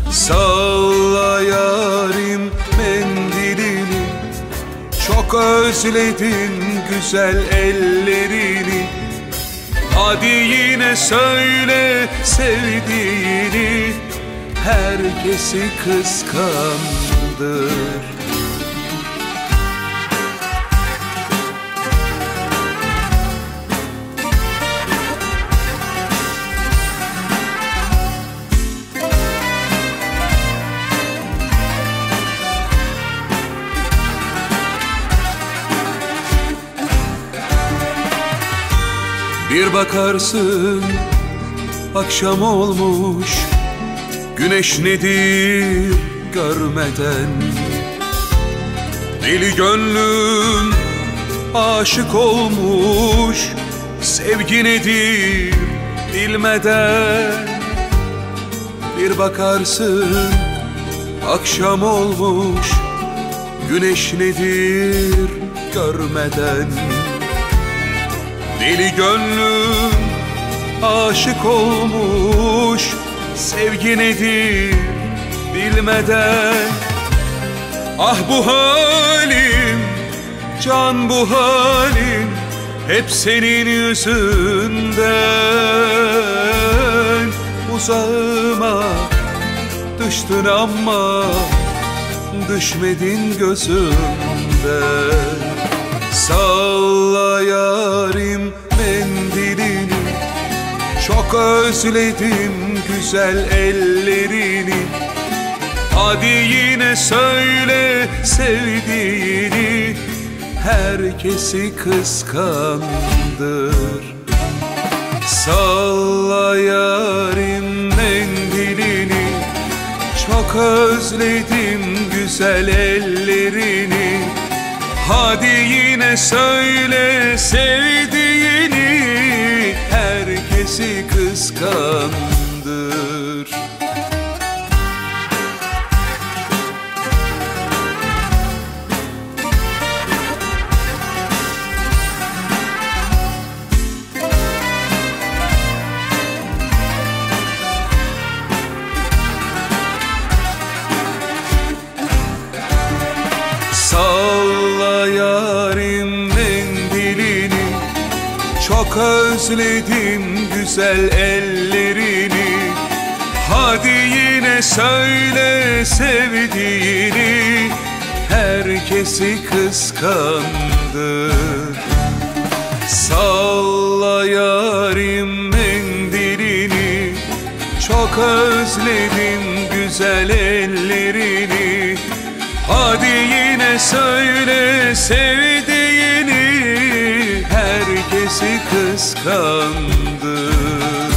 Salla yarim mendilini, çok özledim güzel ellerini. Hadi yine söyle sevdiğini, herkesi kıskandır. Bir bakarsın akşam olmuş, güneş nedir görmeden. Deli gönlüm aşık olmuş, sevgi nedir bilmeden. Bir bakarsın akşam olmuş, güneş nedir görmeden. Deli gönlüm aşık olmuş, sevgi nedir bilmeden. Ah bu halim, can bu halim, hep senin yüzünden. Uzağıma düştün ama düşmedin gözümden. Salla yarim mendilini, çok özledim güzel ellerini. Hadi yine söyle sevdiğini, herkesi kıskandır. Salla yarim mendilini, çok özledim güzel ellerini. Hadi yine söyle sevdiğini, herkesi kıskandır. Salla yarim mendilini, çok özledim güzel ellerini. Hadi yine söyle sevdiğini, herkesi kıskandır. Salla yarim mendilini, çok özledim güzel ellerini. Hadi yine söyle sevdiğini, herkesi kıskandır.